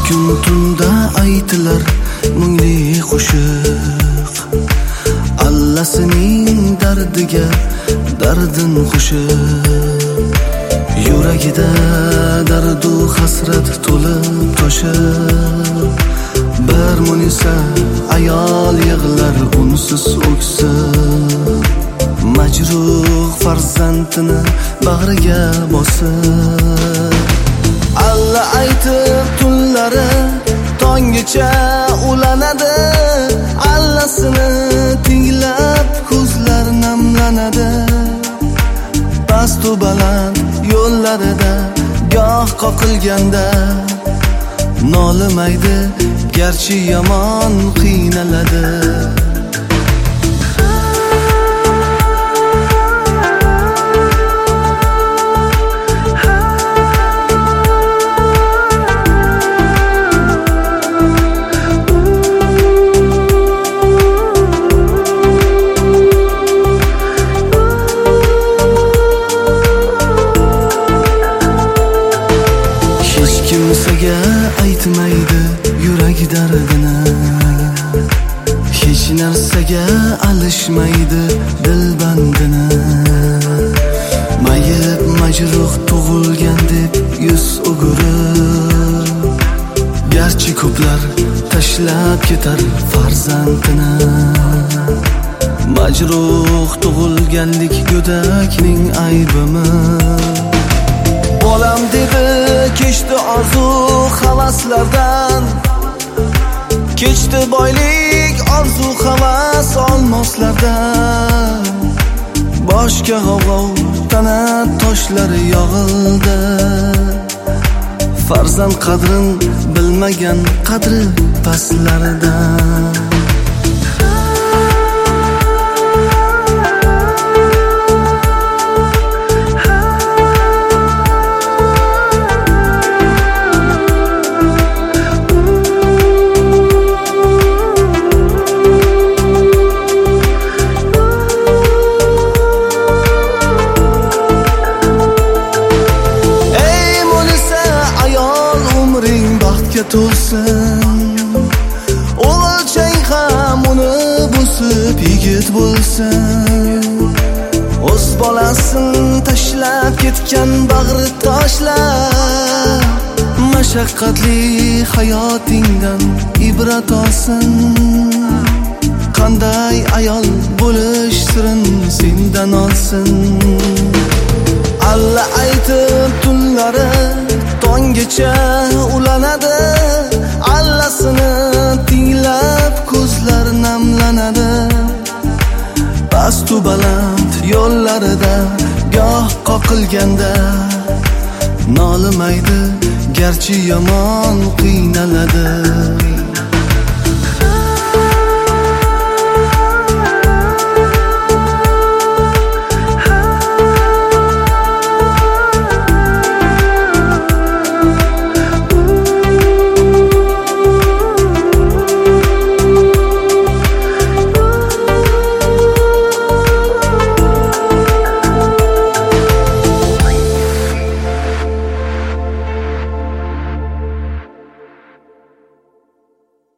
kun tunda aytilar mungli qo'shiq, allasining dardiga dardin qo'shib, yuragida dardu hasrat to'lib toshib, bir munisa ayol yig'lar unsiz o'ksib, majruh farzandini bag'riga bosib. Alla aytib tunlari tonggacha ulanadi, allasini tinglab ko'zlar namlanadi. Pastu baland yo'llarida goh qoqilganda nolimaydi, garchi yomon qiynaladi. Kimsaga aytmaydi yurak dardini, hech narsaga alishmaydi dil bandini. Mayib majruh tug'ilgan deb yuz o'girib, garchi ko'plar tashlab ketar farzandini. Majruh tug'ilganlik go'dakning aybimi? Bolam dedi kechdi orzu havaslardan, kechdi boylik orzu havas olmoslardan. Boshga g'avg'ov tana toshlari yog'ildi, farzand qadrin bilmagan qadri pastlaridan. To'lsin, o'g'ilchang ham uni bosib yigit bo'lsin. O'z bolasin tashlab ketgan bag'ri tashlab, mashaqqatli hayotingdan ibrat olsin. Qanday ayol bo'lish sirin sendan olsin. Alla aytib tunlari tonggacha ulanadi, allasini tinglab ko'zlar namlanadi. Pastu baland yo'llarida goh qoqilganda nolimaydi, garchi yomon qiynaladi.